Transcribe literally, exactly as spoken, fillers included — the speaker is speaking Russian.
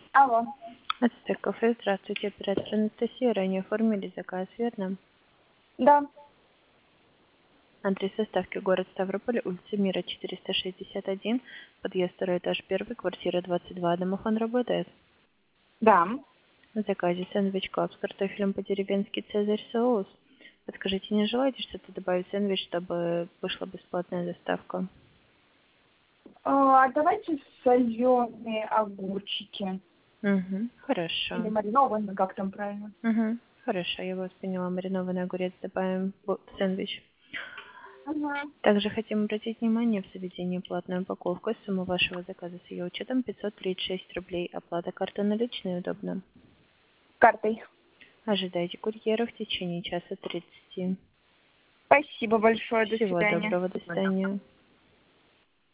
Алло. Ацтек кафе, здравствуйте, оператор Анастасия. Ранее оформили заказ, верно? Да. Адрес доставки город Ставрополь, улица Мира, четыреста шестьдесят один, подъезд второй этаж первый, квартира двадцать два. Домофон работает. Да. На заказе сэндвич клаб с картофелем по-деревенски Цезарь соус. Подскажите, не желаете что-то добавить в сэндвич, чтобы вышла бесплатная доставка? А, давайте соленые огурчики. Угу, хорошо. Или маринованные, как там правильно? Угу, хорошо, я вас поняла. Маринованный огурец добавим в сэндвич. Угу. Также хотим обратить внимание в заведении платную упаковку. Сумма вашего заказа с ее учетом пятьсот тридцать шесть рублей. Оплата карты наличные удобно. Картой. Ожидайте курьера в течение часа тридцати. Спасибо большое. До Всего свидания. доброго, до свидания.